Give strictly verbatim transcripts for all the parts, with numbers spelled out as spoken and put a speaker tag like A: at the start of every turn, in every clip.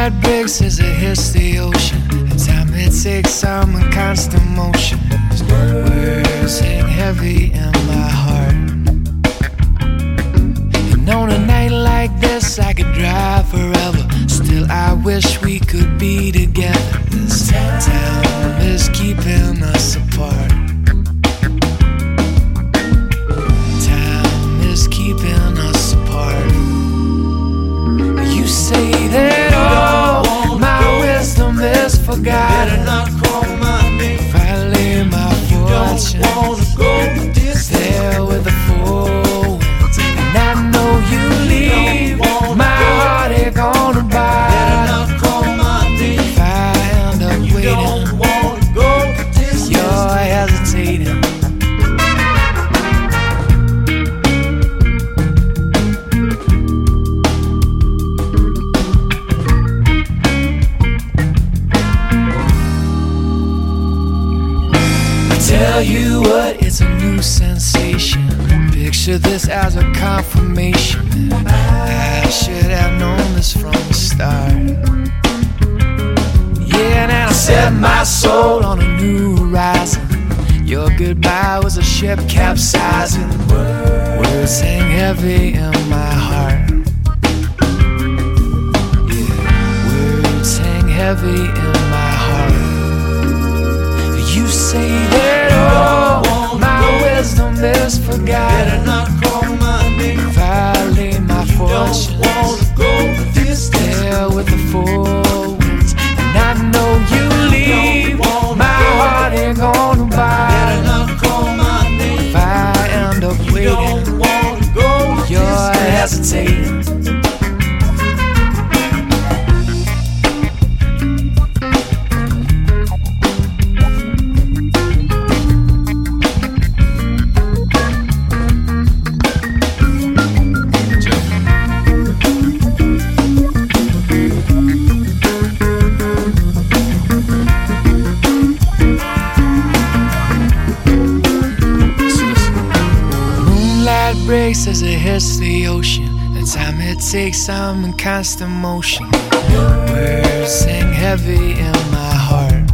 A: Moonlight breaks as it hits the ocean. The time it takes some in constant motion. Words hang heavy in my heart. And on a night like this I could drive forever. Still I wish we could be together. This time is keeping us apart. Time is keeping us apart. You say that all my wisdom is forgotten.
B: Better not call my name.
A: If I lay my fortune there with the four winds, and I know you leave my heartache on the bottom.
B: Better not call my name.
A: If I end up
B: You
A: waiting,
B: don't wanna go the distance.
A: you're hesitating. Tell you what, it's a new sensation. Picture this as a confirmation that I should have known this from the start. Yeah, and I set my soul on a new horizon. Your goodbye was a ship capsizing. Words hang heavy in my heart. Yeah, words hang heavy in my heart. You say that all my wisdom is
B: Better
A: forgotten.
B: not call my name.
A: If I lay my
B: Don't
A: fortune
B: wanna go the distance.
A: there with the four winds, and I know you leave my heartache on the
B: Better
A: bottom.
B: not call my name.
A: If I end up waiting,
B: Don't wanna go the
A: you're
B: distance.
A: hesitating. Breaks as it hits the ocean. The time it takes, I'm in constant motion. Words hang heavy in my heart.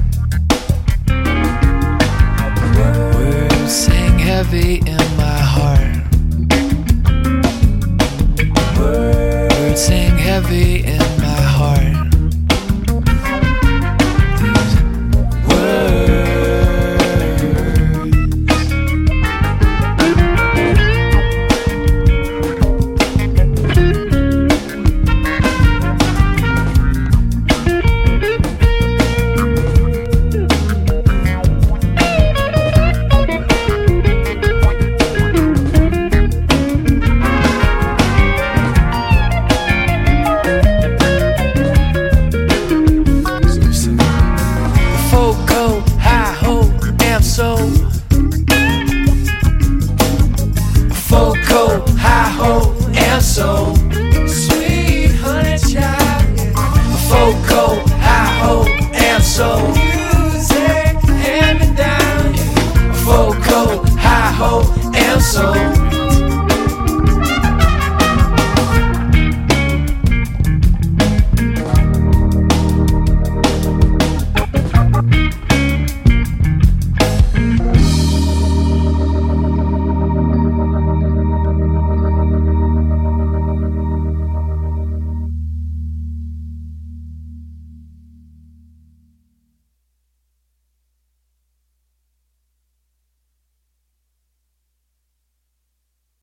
A: Words hang heavy in my heart. Words hang heavy